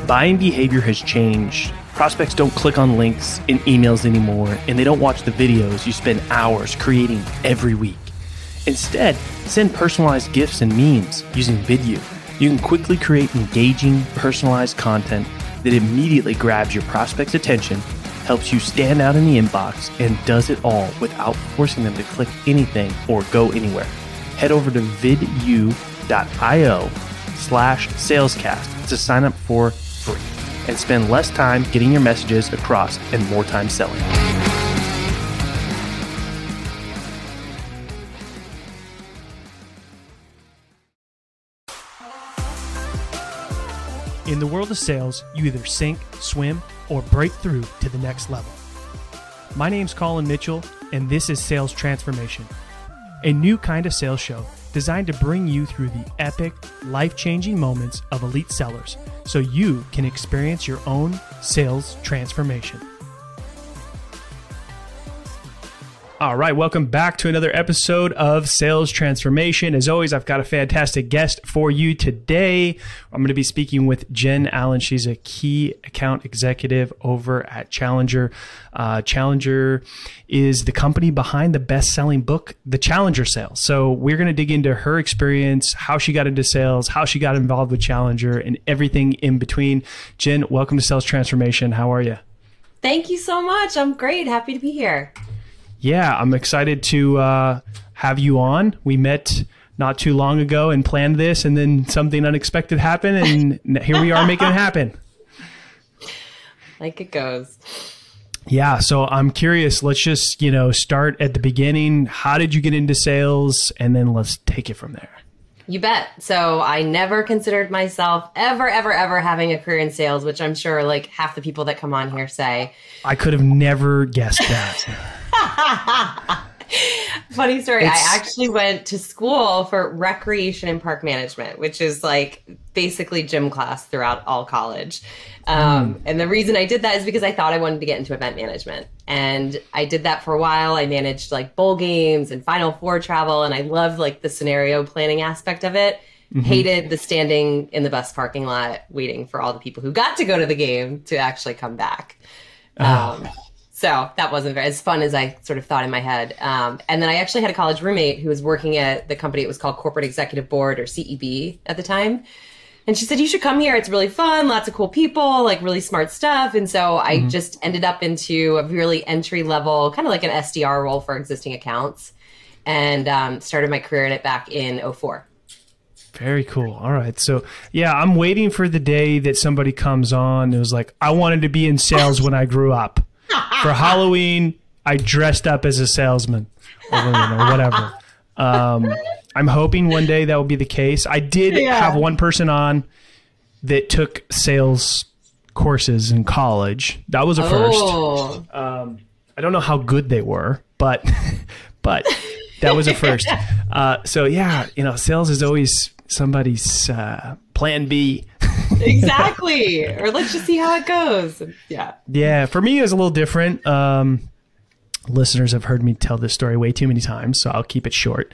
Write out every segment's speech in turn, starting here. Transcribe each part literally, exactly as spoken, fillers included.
Buying behavior has changed. Prospects don't click on links in emails anymore, and they don't watch the videos you spend hours creating every week. Instead, send personalized gifts and memes using Vidyou. You can quickly create engaging, personalized content that immediately grabs your prospect's attention, helps you stand out in the inbox, and does it all without forcing them to click anything or go anywhere. Head over to vidyou.io slash salescast to sign up for free and spend less time getting your messages across and more time selling. In the world of sales, you either sink, swim, or break through to the next level. My name's Colin Mitchell, and this is Sales Transformation, a new kind of sales show designed to bring you through the epic, life-changing moments of elite sellers so you can experience your own sales transformation. All right, welcome back to another episode of Sales Transformation. As always, I've got a fantastic guest for you today. I'm going to be speaking with Jen Allen. She's a key account executive over at Challenger. Uh, Challenger is the company behind the best-selling book, The Challenger Sale. So we're going to dig into her experience, how she got into sales, how she got involved with Challenger, and everything in between. Jen, welcome to Sales Transformation. How are you? Thank you so much. I'm great. Happy to be here. Yeah, I'm excited to uh, have you on. We met not too long ago and planned this, and then something unexpected happened, and here we are making it happen. Like it goes. Yeah, so I'm curious. Let's just, you know, start at the beginning. How did you get into sales? And then let's take it from there. You bet. So I never considered myself ever, ever, ever having a career in sales, which I'm sure like half the people that come on here say. I could have never guessed that. Funny story. It's... I actually went to school for recreation and park management, which is like basically gym class throughout all college. Um, mm. And the reason I did that is because I thought I wanted to get into event management. And I did that for a while. I managed like bowl games and Final Four travel. And I loved like the scenario planning aspect of it. Mm-hmm. Hated the standing in the bus parking lot waiting for all the people who got to go to the game to actually come back. Oh. Um, So that wasn't very, as fun as I sort of thought in my head. Um, and then I actually had a college roommate who was working at the company. It was called Corporate Executive Board, or C E B at the time. And she said, you should come here. It's really fun. Lots of cool people, like really smart stuff. And so I mm-hmm. just ended up into a really entry level, kind of like an S D R role for existing accounts, and um, started my career in it back in oh four. Very cool. All right. So yeah, I'm waiting for the day that somebody comes on and was like, I wanted to be in sales when I grew up. For Halloween, I dressed up as a salesman or, you know, whatever. Um, I'm hoping one day that will be the case. I did yeah. have one person on that took sales courses in college. That was a oh. first. Um, I don't know how good they were, but but that was a first. Uh, so yeah, you know, sales is always somebody's uh, plan B. Exactly. Or let's just see how it goes. Yeah. Yeah. For me, it was a little different. Um, listeners have heard me tell this story way too many times, so I'll keep it short.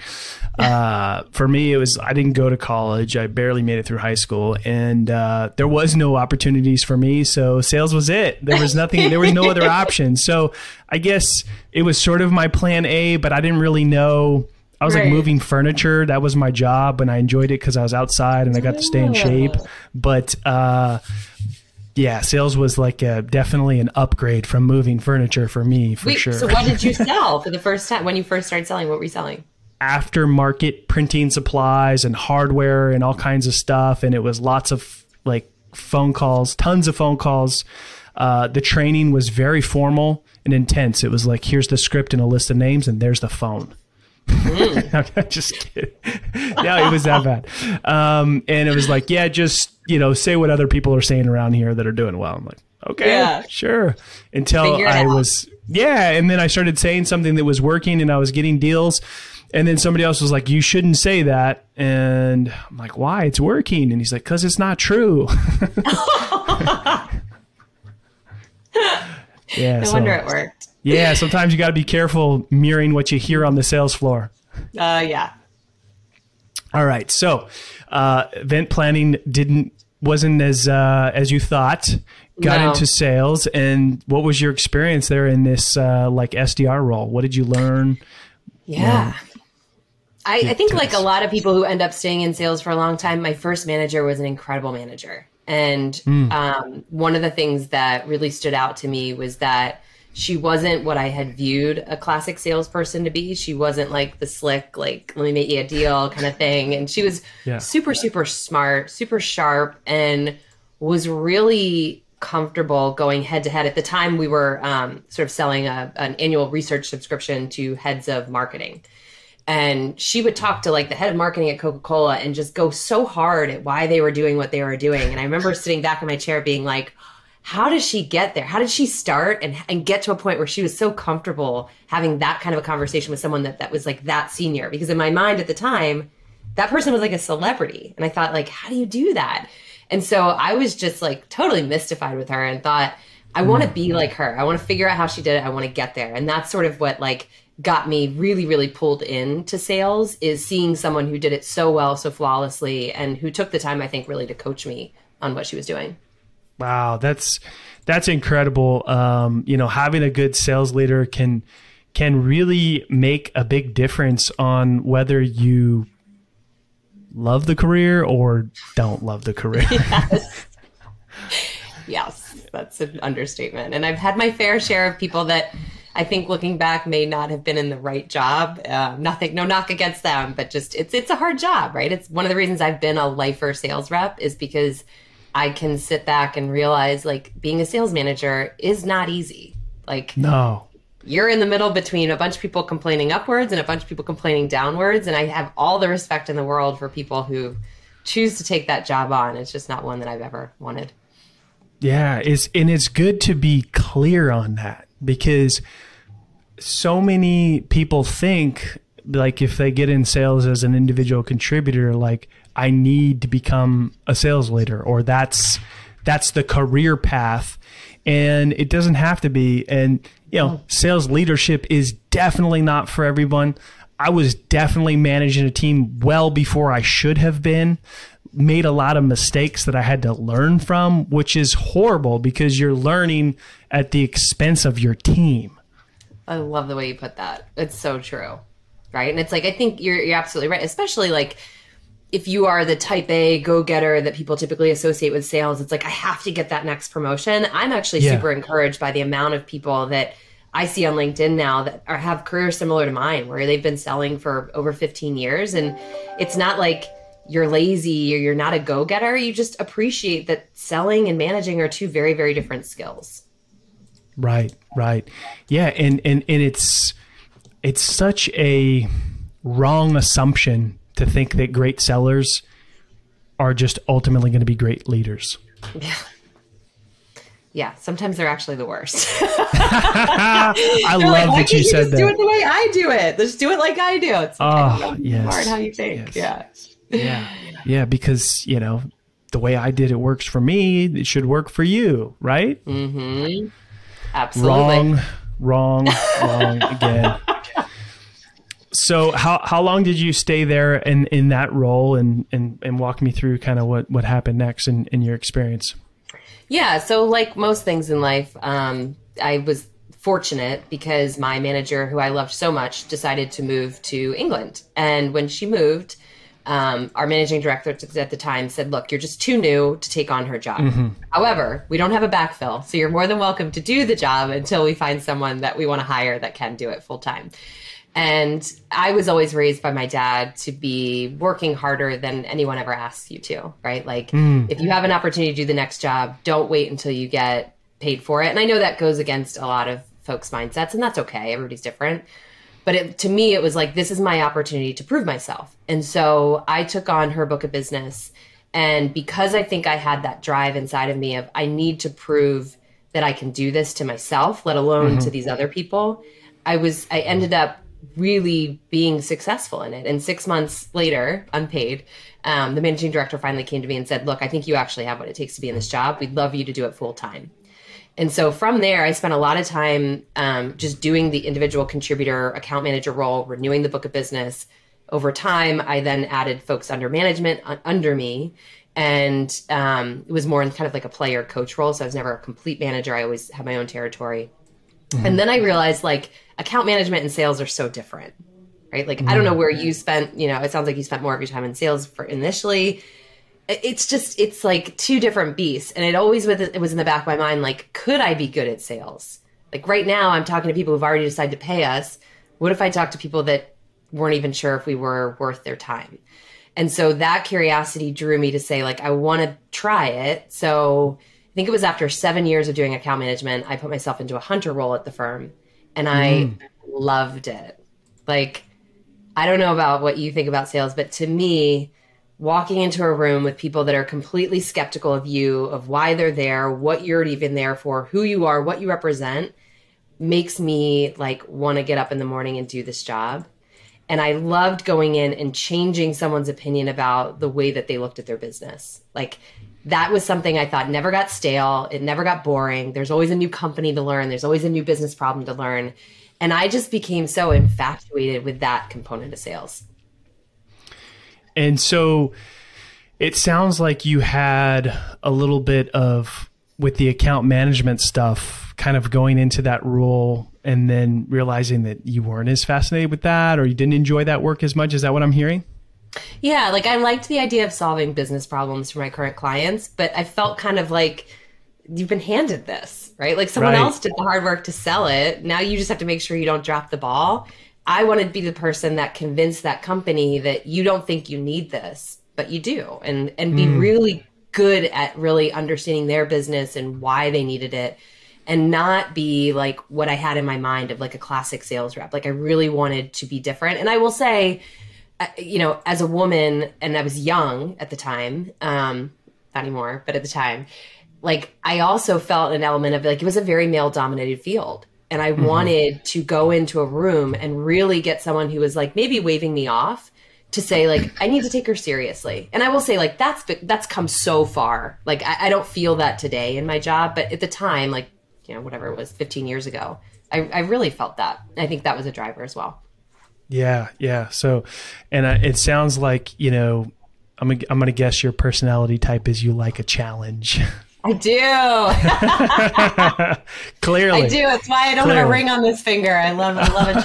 Uh, for me, it was, I didn't go to college. I barely made it through high school, and uh, there was no opportunities for me. So sales was it. There was nothing, there was no other option. So I guess it was sort of my plan A, but I didn't really know. I was right. like moving furniture. That was my job, and I enjoyed it because I was outside and I got to stay in shape. But uh, yeah, sales was like a, definitely an upgrade from moving furniture for me, for Wait, sure. So what did you sell for the first time? When you first started selling, what were you selling? Aftermarket printing supplies and hardware and all kinds of stuff. And it was lots of like phone calls, tons of phone calls. Uh, the training was very formal and intense. It was like, here's the script and a list of names, and there's the phone. Mm. I'm just kidding. No, it was that bad. Um, and it was like, yeah, just, you know, say what other people are saying around here that are doing well. I'm like, okay, yeah. sure. Until I out. was, yeah. And then I started saying something that was working and I was getting deals. And then somebody else was like, you shouldn't say that. And I'm like, why? It's working. And he's like, because it's not true. Yeah. No so, wonder it worked. Yeah, sometimes you got to be careful mirroring what you hear on the sales floor. Uh, yeah. All right. So uh, event planning didn't wasn't as uh, as you thought. Got No. into sales, and what was your experience there in this uh, like S D R role? What did you learn? Yeah. I, I think to like us. a lot of people who end up staying in sales for a long time, my first manager was an incredible manager. And Hmm. um, one of the things that really stood out to me was that she wasn't what I had viewed a classic salesperson to be. She wasn't like the slick, like, let me make you a deal kind of thing. And she was Yeah. super, super smart, super sharp, and was really comfortable going head to head. At the time, we were um, sort of selling a, an annual research subscription to heads of marketing. And she would talk to like the head of marketing at Coca-Cola and just go so hard at why they were doing what they were doing. And I remember sitting back in my chair being like, how did she get there? How did she start and, and get to a point where she was so comfortable having that kind of a conversation with someone that, that was like that senior? Because in my mind at the time, that person was like a celebrity. And I thought like, how do you do that? And so I was just like totally mystified with her and thought, I want to be like her. I want to figure out how she did it. I want to get there. And that's sort of what like got me really, really pulled into sales, is seeing someone who did it so well, so flawlessly, and who took the time, I think, really to coach me on what she was doing. Wow, that's that's incredible. Um, you know, having a good sales leader can can really make a big difference on whether you love the career or don't love the career. Yes. Yes, that's an understatement. And I've had my fair share of people that I think looking back may not have been in the right job. Uh, nothing, no knock against them, but just it's it's a hard job, right? It's one of the reasons I've been a lifer sales rep is because I can sit back and realize like being a sales manager is not easy. Like No. you're in the middle between a bunch of people complaining upwards and a bunch of people complaining downwards. And I have all the respect in the world for people who choose to take that job on. It's just not one that I've ever wanted. Yeah, it's and it's good to be clear on that, because so many people think like if they get in sales as an individual contributor, like I need to become a sales leader, or that's that's the career path, and it doesn't have to be. And you know, sales leadership is definitely not for everyone. I was definitely managing a team well before I should have been. Made a lot of mistakes that I had to learn from, which is horrible because you're learning at the expense of your team. I love the way you put that. It's so true. Right. And it's like, I think you're, you're absolutely right. Especially like if you are the type A go-getter that people typically associate with sales, it's like, I have to get that next promotion. I'm actually Yeah. super encouraged by the amount of people that I see on LinkedIn now that are, have careers similar to mine, where they've been selling for over fifteen years. And it's not like you're lazy or you're not a go-getter. You just appreciate that selling and managing are two very, very different skills. Right, right. Yeah, and, and, and it's it's such a wrong assumption to think that great sellers are just ultimately going to be great leaders. Yeah. Yeah, sometimes they're actually the worst. I They're love like, why that you can't said just do it that. the way I do it. Just do it like I do. It's like, I Oh, don't know, yes. smart how you think. Yes. Yeah. Yeah, yeah, because, you know, the way I did it works for me, it should work for you, right? Mm-hmm. Absolutely. Wrong, wrong, wrong again. So how how long did you stay there in, in that role, and, and, and walk me through kind of what, what happened next in, in your experience? Yeah. So like most things in life, um, I was fortunate because my manager, who I loved so much, decided to move to England. And when she moved, um, our managing director at the time said, look, you're just too new to take on her job. Mm-hmm. However, we don't have a backfill. So you're more than welcome to do the job until we find someone that we want to hire that can do it full time. And I was always raised by my dad to be working harder than anyone ever asks you to, right? Like mm. if you have an opportunity to do the next job, don't wait until you get paid for it. And I know that goes against a lot of folks' mindsets, and that's okay. Everybody's different. But it, to me, it was like, this is my opportunity to prove myself. And so I took on her book of business. And because I think I had that drive inside of me of, I need to prove that I can do this to myself, let alone mm-hmm. to these other people, I was, I ended up really being successful in it. And six months later, unpaid, um, the managing director finally came to me and said, look, I think you actually have what it takes to be in this job. We'd love you to do it full time. And so from there, I spent a lot of time um, just doing the individual contributor account manager role, renewing the book of business. Over time, I then added folks under management uh, under me. And um, it was more in kind of like a player coach role. So I was never a complete manager. I always had my own territory. Mm-hmm. And then I realized like account management and sales are so different, right? Like, mm-hmm. I don't know where you spent, you know, it sounds like you spent more of your time in sales for initially. It's just, it's like two different beasts. And it always was, it was in the back of my mind, like, could I be good at sales? Like right now I'm talking to people who've already decided to pay us. What if I talked to people that weren't even sure if we were worth their time? And so that curiosity drew me to say, like, I want to try it. So I think it was after seven years of doing account management, I put myself into a hunter role at the firm, and I mm. loved it. Like, I don't know about what you think about sales, but to me, walking into a room with people that are completely skeptical of you, of why they're there, what you're even there for, who you are, what you represent, makes me like want to get up in the morning and do this job. And I loved going in and changing someone's opinion about the way that they looked at their business. Like that was something I thought never got stale. It never got boring. There's always a new company to learn. There's always a new business problem to learn. And I just became so infatuated with that component of sales. And so it sounds like you had a little bit of, with the account management stuff, kind of going into that role and then realizing that you weren't as fascinated with that, or you didn't enjoy that work as much. Is that what I'm hearing? Yeah, like I liked the idea of solving business problems for my current clients, but I felt kind of like you've been handed this, right? Like someone right. else did the hard work to sell it. Now you just have to make sure you don't drop the ball. I wanted to be the person that convinced that company that you don't think you need this, but you do, and and be mm. really good at really understanding their business and why they needed it, and not be like what I had in my mind of like a classic sales rep. Like I really wanted to be different. And I will say, you know, as a woman, and I was young at the time, um, not anymore, but at the time, like I also felt an element of like, it was a very male dominated field. And I mm-hmm. wanted to go into a room and really get someone who was like maybe waving me off to say like, I need to take her seriously. And I will say like, that's, that's come so far. Like, I, I don't feel that today in my job, but at the time, like, you know, whatever it was fifteen years ago, I, I really felt that. I think that was a driver as well. Yeah. Yeah. So, and uh, it sounds like, you know, I'm, I'm going to guess your personality type is you like a challenge. I do. Clearly. I do. It's why I don't Clearly. have a ring on this finger. I love, I love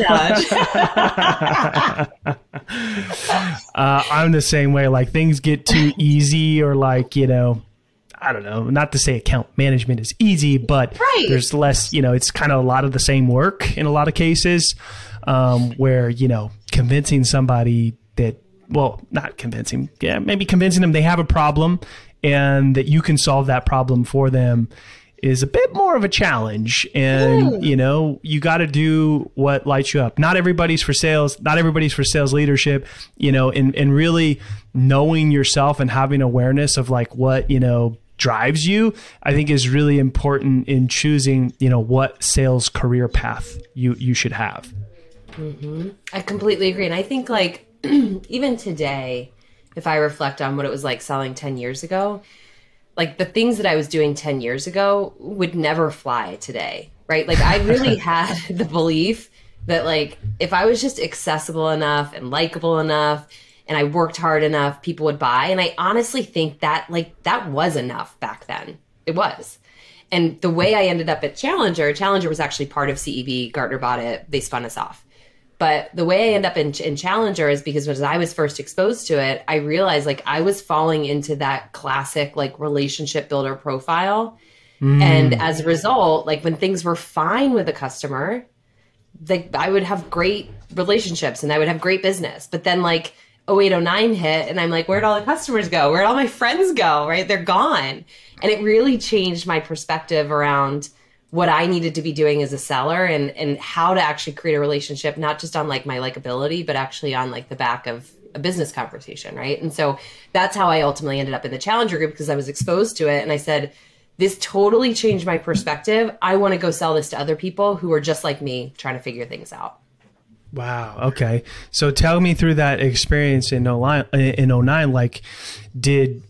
a challenge. uh, I'm the same way. Like things get too easy, or like, you know, I don't know, not to say account management is easy, but right. there's less, you know, it's kind of a lot of the same work in a lot of cases, um, where, you know, convincing somebody that, well, not convincing, yeah, maybe convincing them they have a problem and that you can solve that problem for them is a bit more of a challenge. And, Ooh. you know, you got to do what lights you up. Not everybody's for sales. Not everybody's for sales leadership, you know, and, and really knowing yourself and having awareness of like what, you know, drives you, I think is really important in choosing, you know, what sales career path you, you should have. Mm-hmm. I completely agree. And I think like even today, if I reflect on what it was like selling ten years ago, like the things that I was doing ten years ago would never fly today, right? Like I really had the belief that like, if I was just accessible enough and likable enough and I worked hard enough, people would buy. And I honestly think that like, that was enough back then. It was. And the way I ended up at Challenger, Challenger was actually part of C E B. Gartner bought it. They spun us off. But the way I end up in, in Challenger is because as I was first exposed to it, I realized like I was falling into that classic like relationship builder profile. Mm. And as a result, like when things were fine with a customer, like I would have great relationships and I would have great business. But then like oh eight, oh nine hit and I'm like, where'd all the customers go? Where'd all my friends go? Right? They're gone. And it really changed my perspective around what I needed to be doing as a seller and, and how to actually create a relationship, not just on like my likability, but actually on like the back of a business conversation. Right. And so that's how I ultimately ended up in the Challenger group because I was exposed to it. And I said, this totally changed my perspective. I want to go sell this to other people who are just like me trying to figure things out. Wow. Okay. So tell me through that experience in oh nine, in oh nine, like did,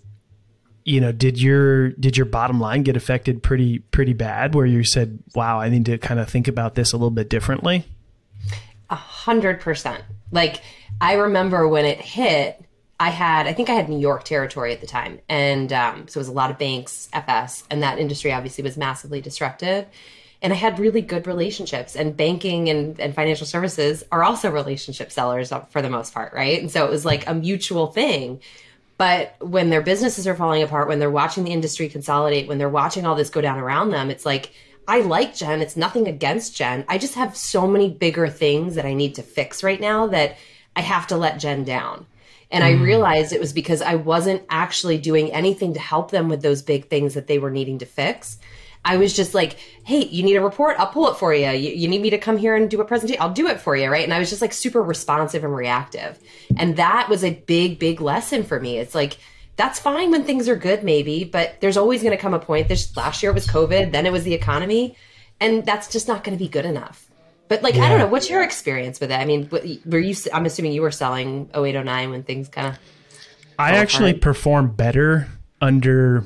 you know, did your, did your bottom line get affected pretty, pretty bad where you said, wow, I need to kind of think about this a little bit differently? A hundred percent. Like I remember when it hit, I had, I think I had New York territory at the time. And um, so it was a lot of banks, F S, and that industry obviously was massively disrupted. And I had really good relationships, and banking and, and financial services are also relationship sellers for the most part, right? And so it was like a mutual thing. But when their businesses are falling apart, when they're watching the industry consolidate, when they're watching all this go down around them, it's like, I like Jen. It's nothing against Jen. I just have so many bigger things that I need to fix right now that I have to let Jen down. And I realized it was because I wasn't actually doing anything to help them with those big things that they were needing to fix. I was just like, hey, you need a report? I'll pull it for you. You, you need me to come here and do a presentation? I'll do it for you, right? And I was just like super responsive and reactive. And that was a big, big lesson for me. It's like, that's fine when things are good, maybe, but there's always going to come a point. This last year it was COVID, then it was the economy, and that's just not going to be good enough. But like, yeah. I don't know, what's your experience with it? I mean, were you, I'm assuming you were selling oh eight, oh nine when things kind of... I actually hard. perform better under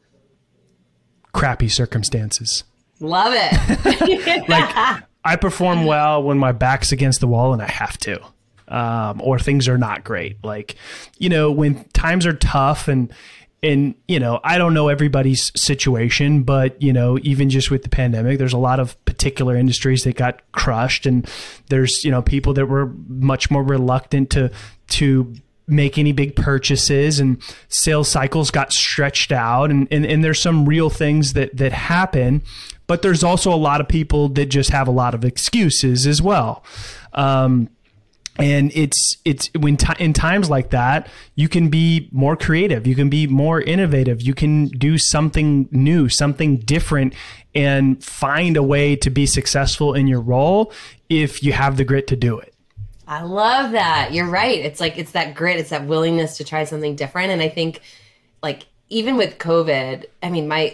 crappy circumstances. Love it. Like, I perform well when my back's against the wall and I have to, um, or things are not great. Like, you know, when times are tough and, And, you know, I don't know everybody's situation, but, you know, even just with the pandemic, there's a lot of particular industries that got crushed. And there's, you know, people that were much more reluctant to to make any big purchases, and sales cycles got stretched out. And, and, and there's some real things that, that happen. But there's also a lot of people that just have a lot of excuses as well. Um And it's it's when t- in times like that, you can be more creative, you can be more innovative, you can do something new, something different, and find a way to be successful in your role if you have the grit to do it. I love that. You're right. It's like, it's that grit, it's that willingness to try something different. And I think, like, even with COVID, I mean, my,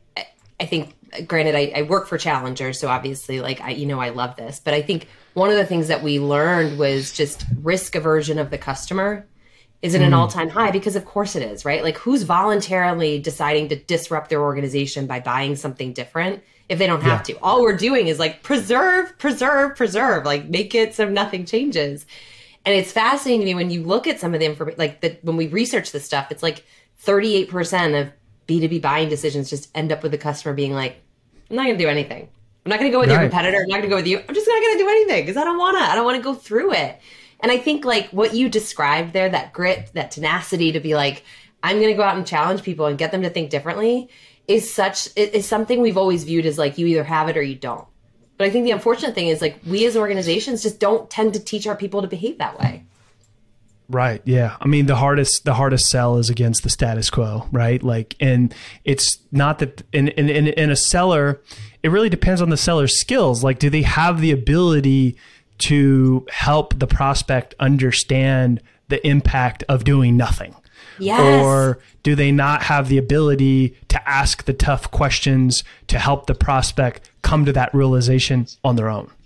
I think, granted, I, I work for Challenger, so obviously, like, I, you know, I love this, but I think one of the things that we learned was just risk aversion of the customer is at an mm. all-time high, because of course it is, right? Like, who's voluntarily deciding to disrupt their organization by buying something different if they don't have yeah. to? All we're doing is like preserve, preserve, preserve, like make it so nothing changes. And it's fascinating to me when you look at some of the information, like the, when we research this stuff, it's like thirty-eight percent of B two B buying decisions just end up with the customer being like, I'm not going to do anything. I'm not going to go with right. your competitor. I'm not going to go with you. I'm just not going to do anything because I don't want to. I don't want to go through it. And I think like what you described there, that grit, that tenacity to be like, I'm going to go out and challenge people and get them to think differently, is such, is something we've always viewed as like, you either have it or you don't. But I think the unfortunate thing is like, we as organizations just don't tend to teach our people to behave that way. Right. Yeah. I mean, the hardest, the hardest sell is against the status quo, right? Like, and it's not that in, in, in, in a seller, it really depends on the seller's skills. Like, do they have the ability to help the prospect understand the impact of doing nothing? Yes. Or do they not have the ability to ask the tough questions to help the prospect come to that realization on their own?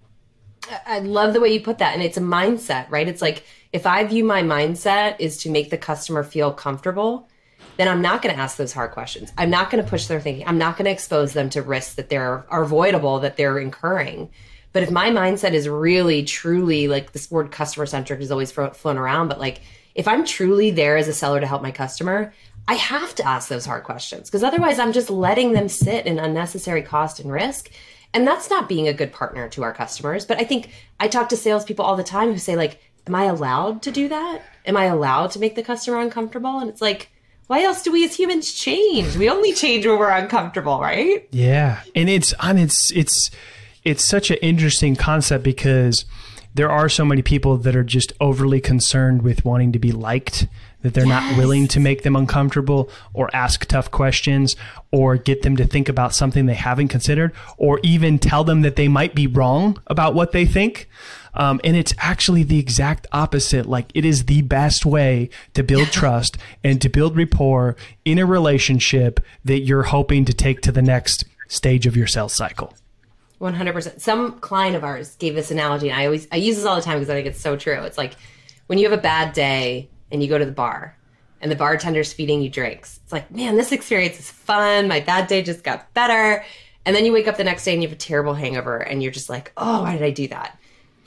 I love the way you put that. And it's a mindset, right? It's like, if I view my mindset is to make the customer feel comfortable, then I'm not going to ask those hard questions. I'm not going to push their thinking. I'm not going to expose them to risks that they're are avoidable, that they're incurring. But if my mindset is really, truly, like, this word customer centric is always fro- flown around, but like, if I'm truly there as a seller to help my customer, I have to ask those hard questions, because otherwise I'm just letting them sit in unnecessary cost and risk. And that's not being a good partner to our customers. But I think I talk to salespeople all the time who say, like, am I allowed to do that? Am I allowed to make the customer uncomfortable? And it's like, why else do we as humans change? We only change when we're uncomfortable, right? Yeah. And it's, and it's, it's, it's such an interesting concept, because there are so many people that are just overly concerned with wanting to be liked, that they're yes. not willing to make them uncomfortable or ask tough questions or get them to think about something they haven't considered, or even tell them that they might be wrong about what they think. Um, and it's actually the exact opposite. Like, it is the best way to build trust and to build rapport in a relationship that you're hoping to take to the next stage of your sales cycle. one hundred percent. Some client of ours gave this analogy, and I always I use this all the time because I think it's so true. It's like when you have a bad day and you go to the bar and the bartender's feeding you drinks. It's like, man, this experience is fun. My bad day just got better. And then you wake up the next day and you have a terrible hangover and you're just like, oh, why did I do that?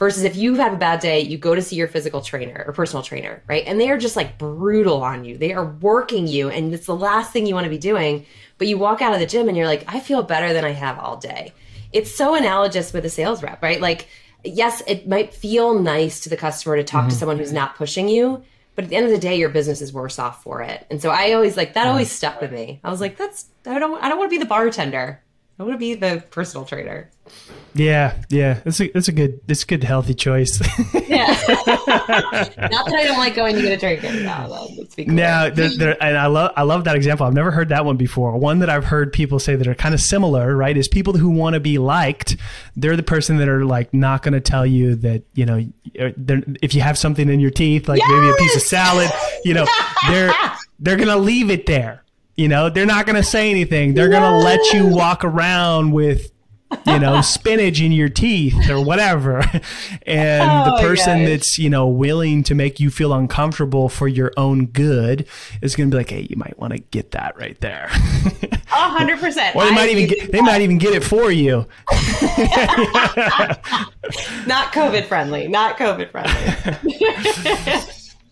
Versus if you have a bad day, you go to see your physical trainer or personal trainer, right? And they are just like brutal on you. They are working you, and it's the last thing you want to be doing. But you walk out of the gym and you're like, I feel better than I have all day. It's so analogous with a sales rep, right? Like, yes, it might feel nice to the customer to talk mm-hmm. to someone who's not pushing you, but at the end of the day, your business is worse off for it. And so I always like that. Always stuck with me. I was like, that's I don't I don't want to be the bartender. I want to be the personal trainer. Yeah, yeah, it's a it's a good it's a good healthy choice. Yeah, not that I don't like going to get a drink. No, let's be clear. Now, there, there, and I love I love that example. I've never heard that one before. One that I've heard people say that are kind of similar, right? Is people who want to be liked. They're the person that are like not going to tell you that, you know, if you have something in your teeth, like yes! maybe a piece of salad, you know, they're they're going to leave it there. You know, they're not going to say anything. They're going to let you walk around with, you know, spinach in your teeth or whatever. And oh, the person gosh. that's, you know, willing to make you feel uncomfortable for your own good is going to be like, hey, you might want to get that right there. A hundred percent. Or they might even get, they might even get it for you. Not COVID friendly, not COVID friendly.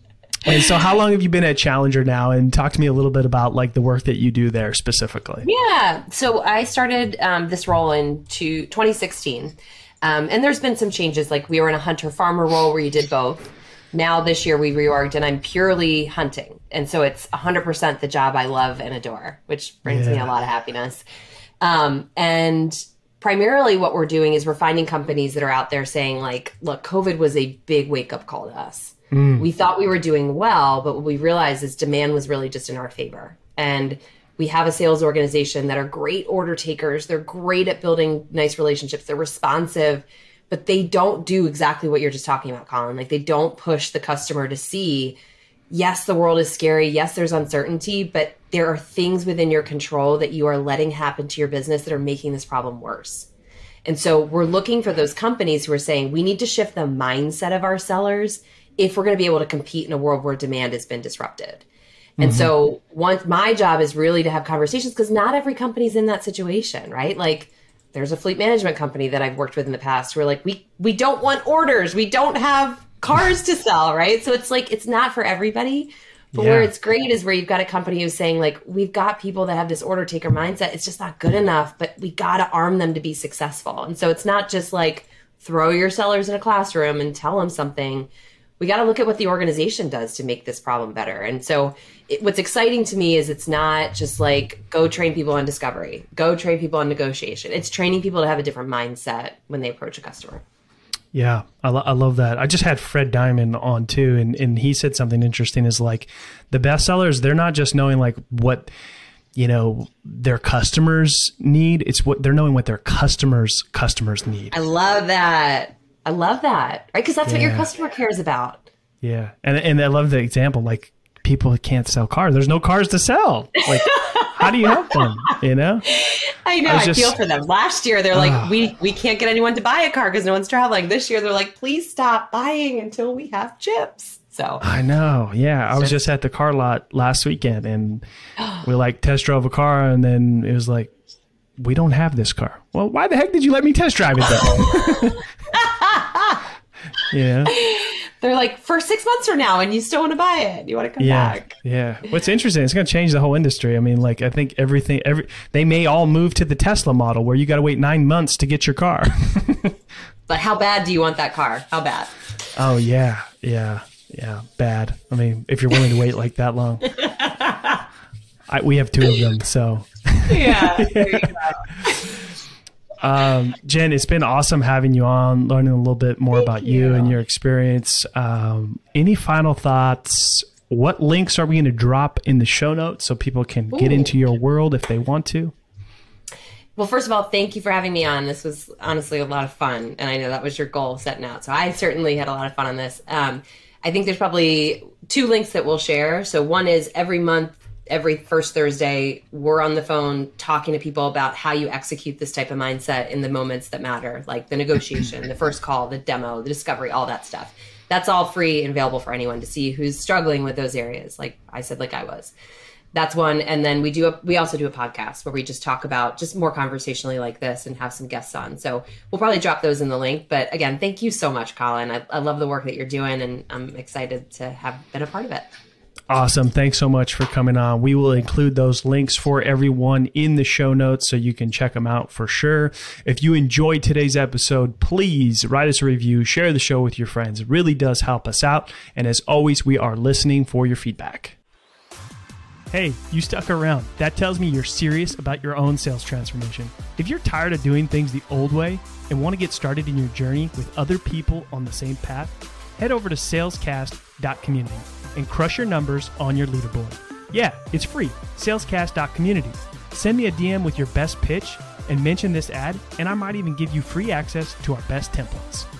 And so how long have you been at Challenger now? And talk to me a little bit about like the work that you do there specifically. Yeah. So I started um, this role in to twenty sixteen. Um, and there's been some changes. Like we were in a hunter farmer role where you did both. Now this year we reorged and I'm purely hunting. And so it's one hundred percent the job I love and adore, which brings yeah. me a lot of happiness. Um, and primarily what we're doing is we're finding companies that are out there saying like, look, COVID was a big wake up call to us. Mm. We thought we were doing well, but what we realized is demand was really just in our favor. And we have a sales organization that are great order takers. They're great at building nice relationships. They're responsive, but they don't do exactly what you're just talking about, Colin. Like they don't push the customer to see, yes, the world is scary. Yes, there's uncertainty, but there are things within your control that you are letting happen to your business that are making this problem worse. And so we're looking for those companies who are saying we need to shift the mindset of our sellers if we're going to be able to compete in a world where demand has been disrupted. And mm-hmm. so once my job is really to have conversations because not every company's in that situation, right? Like there's a fleet management company that I've worked with in the past who are like, we, we don't want orders. We don't have cars to sell, right? So it's like, it's not for everybody. But yeah. where it's great is where you've got a company who's saying like, we've got people that have this order taker mindset. It's just not good enough, but we got to arm them to be successful. And so it's not just like throw your sellers in a classroom and tell them something. We got to look at what the organization does to make this problem better. And so it, what's exciting to me is it's not just like go train people on discovery, go train people on negotiation. It's training people to have a different mindset when they approach a customer. Yeah, I, lo- I love that. I just had Fred Diamond on too, and, and he said something interesting is like the best sellers, they're not just knowing like what, you know, their customers need. It's what they're knowing what their customers' customers need. I love that. I love that, right? Because that's yeah. what your customer cares about. Yeah. And and I love the example, like people can't sell cars. There's no cars to sell. Like, how do you help them, you know? I know, I, I just, feel for them. Last year, they're like, uh, we, we can't get anyone to buy a car because no one's traveling. This year, they're like, please stop buying until we have chips. So I know. Yeah. I was just at the car lot last weekend and we like test drove a car and then it was like, we don't have this car. Well, why the heck did you let me test drive it then? Yeah. They're like, for six months from now and you still want to buy it. You want to come yeah, back. Yeah. What's interesting, it's going to change the whole industry. I mean, like, I think everything, every they may all move to the Tesla model where you got to wait nine months to get your car. But how bad do you want that car? How bad? Oh, yeah. Yeah. Yeah. Bad. I mean, if you're willing to wait like that long. I, we have two of them, so. Yeah. There you go. Um, Jen, it's been awesome having you on, learning a little bit more Thank about you. you and your experience. Um, any final thoughts? What links are we going to drop in the show notes so people can Ooh. get into your world if they want to? Well, first of all, thank you for having me on. This was honestly a lot of fun. And I know that was your goal setting out. So I certainly had a lot of fun on this. Um, I think there's probably two links that we'll share. So one is every month, every first Thursday, we're on the phone talking to people about how you execute this type of mindset in the moments that matter, like the negotiation, the first call, the demo, the discovery, all that stuff. That's all free and available for anyone to see who's struggling with those areas. Like I said, like I was. that's one. And then we do a, we also do a podcast where we just talk about just more conversationally like this and have some guests on. So we'll probably drop those in the link. But again, thank you so much, Colin. I, I love the work that you're doing, and I'm excited to have been a part of it. Awesome. Thanks so much for coming on. We will include those links for everyone in the show notes so you can check them out for sure. If you enjoyed today's episode, please write us a review, share the show with your friends. It really does help us out. And as always, we are listening for your feedback. Hey, you stuck around. That tells me you're serious about your own sales transformation. If you're tired of doing things the old way and want to get started in your journey with other people on the same path, head over to salescast dot community and crush your numbers on your leaderboard. Yeah, it's free, salescast dot community. Send me a D M with your best pitch and mention this ad, and I might even give you free access to our best templates.